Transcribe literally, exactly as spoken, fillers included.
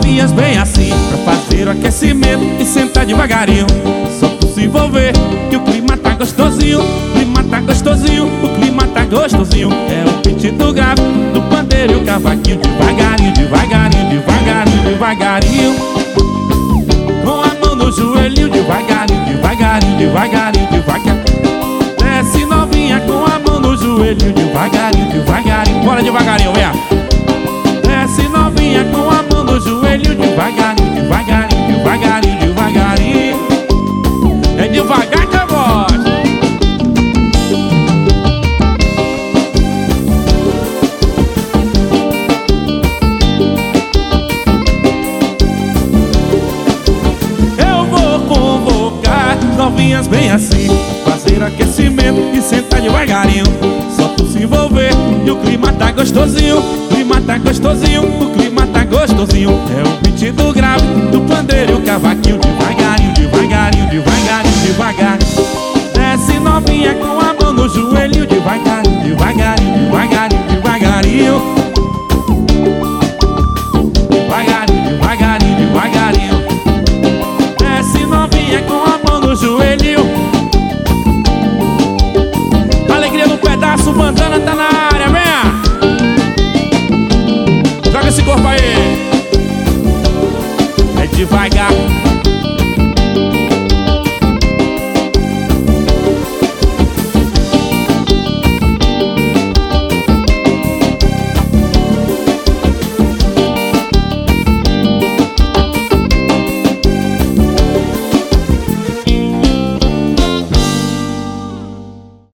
Novinhas bem assim, pra fazer o aquecimento e sentar devagarinho. Só por se envolver, que o clima tá gostosinho. O clima tá gostosinho, o clima tá gostosinho. É o pedido grave do pandeiro e o cavaquinho. Devagarinho, devagarinho, devagarinho, devagarinho. Com a mão no joelhinho, devagarinho, devagarinho, devagarinho, devagarinho. Desce novinha com a mão no joelhinho, devagarinho, devagarinho. Bora devagarinho, vem. Desce novinha com a mão no joelho, devagarinho, devagarinho, devagarinho, devagarinho. É devagar que eu gosto. Eu vou convocar novinhas bem assim, fazer aquecimento e sentar devagarinho. Só por se envolver e o clima tá gostosinho. O clima tá gostosinho, o clima tá gostosinho. É o pedido grave do pandeiro e o cavaquinho. Devagarinho, devagarinho, devagarinho, devagarinho. Desce novinha com a mão no joelho. Devagarinho, devagarinho, devagarinho, devagarinho. Devagarinho, devagarinho, devagarinho. Desce novinha com a mão no joelho. Alegria no pedaço, bandana tá na área, vem! Joga esse corpo aí. É devagar.